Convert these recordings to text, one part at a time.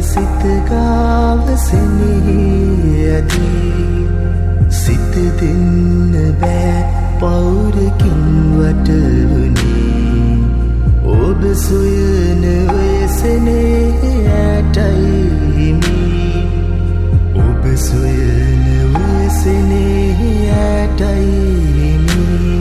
සිත ගාව සෙනෙහදී සිත දෙන්න බෑ පවුරකින් වටවුනේ ඔබ සොයන ඔය සෙනෙහයටයි හිමි ඔබ සොයන ඔය සෙනෙහයටයි හිමි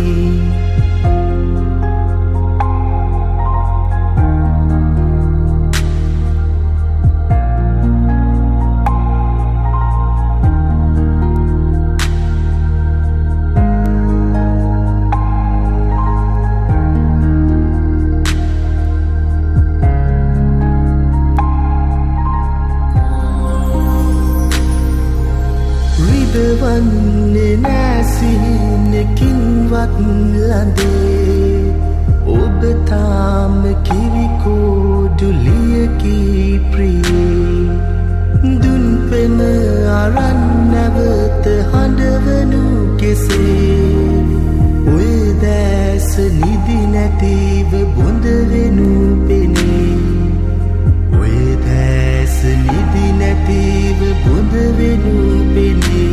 වන්නේ නැසිනකින්වත් ලඳේ ඔබ තාම කිරිකෝඩුලියකි ප්‍රියේ දුන් පෙම අරන් නැවත හඬවනු කෙසේ ඔය දැස නිදි නැතිව බොඳ වෙනු පෙනේ ඔය දැස නිදි නැතිව බොඳ වෙනු පෙනේ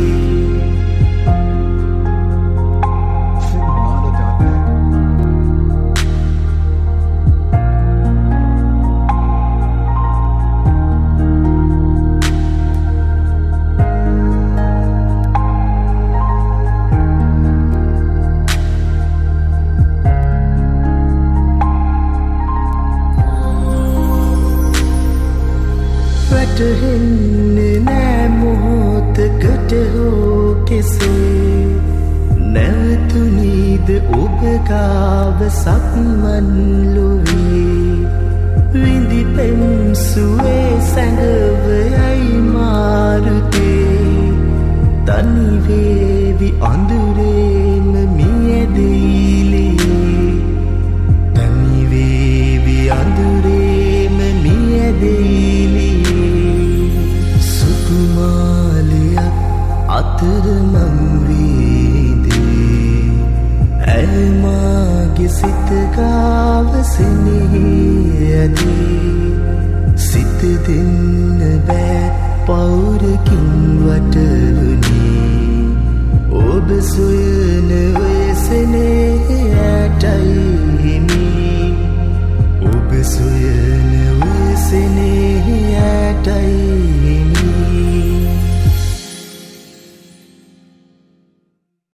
වැටහෙන්නේ නෑ මොහොතකට හෝ කෙසේ නැවතුනීද ඔබ ගාව සක්මන් ලොවේ විඳි පෙම් සුවේ සැඟවයයි මාරුතේ තනිවේවි අඳුරේම මියදෙයිලේ තනිවේවි අඳුරේම මියදෙයිලේ සුකුමාලයක් අතර මං වීදේ ඇල්මාගේ සිත ගාව සෙනෙහදී සිත දෙන්න බෑ පවුරකින් වටවුනේ ඔබ සොයන ඔය සෙනෙහ